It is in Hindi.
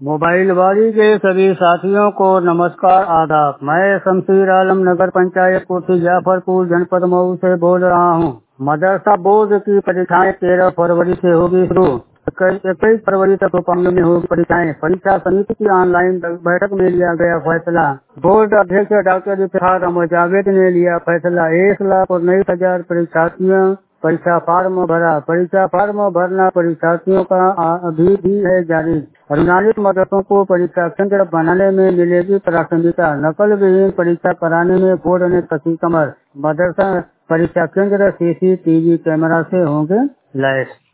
मोबाइलबाजी के सभी साथियों को नमस्कार आदाब। मैं शमशीर आलम नगर पंचायत कोठी जाफरपुर जनपद मऊ से बोल रहा हूँ। मदरसा बोर्ड की परीक्षाएं 13 फरवरी से होगी शुरू। 21 फरवरी तक पालियों में होगी परीक्षाएं। परीक्षा समिति की ऑनलाइन बैठक में लिया गया फैसला। बोर्ड अध्यक्ष डॉक्टर इफ्तिखार अहमद जावेद ने लिया फैसला। 1,19,000 परीक्षार्थियों परीक्षा फार्म भरा। परीक्षा फार्म भरना परीक्षार्थियों का अभी भी है जारी। अनुदानित मदरसों को परीक्षा केंद्र बनाने में मिलेगी प्राथमिकता। नकल विहीन परीक्षा कराने में बोर्ड ने कसी कमर। मदरसा परीक्षा केंद्र CCTV कैमरा से होंगे लैस।